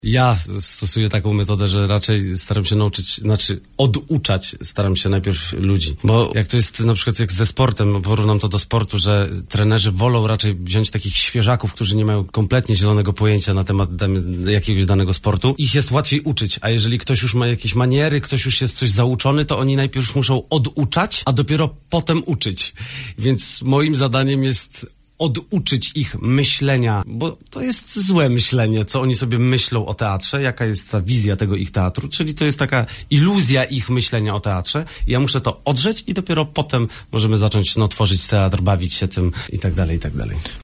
Ja stosuję taką metodę, że raczej staram się oduczać staram się najpierw ludzi. Bo jak to jest na przykład jak ze sportem, porównam to do sportu, że trenerzy wolą raczej wziąć takich świeżaków, którzy nie mają kompletnie zielonego pojęcia na temat jakiegoś danego sportu. Ich jest łatwiej uczyć, a jeżeli ktoś już ma jakieś maniery, ktoś już jest coś zauczony, to oni najpierw muszą oduczać, a dopiero potem uczyć. Więc moim zadaniem jest oduczyć ich myślenia, bo to jest złe myślenie, co oni sobie myślą o teatrze, jaka jest ta wizja tego ich teatru, czyli to jest taka iluzja ich myślenia o teatrze. Ja muszę to odrzeć i dopiero potem możemy zacząć tworzyć teatr, bawić się tym i tak dalej, i tak dalej.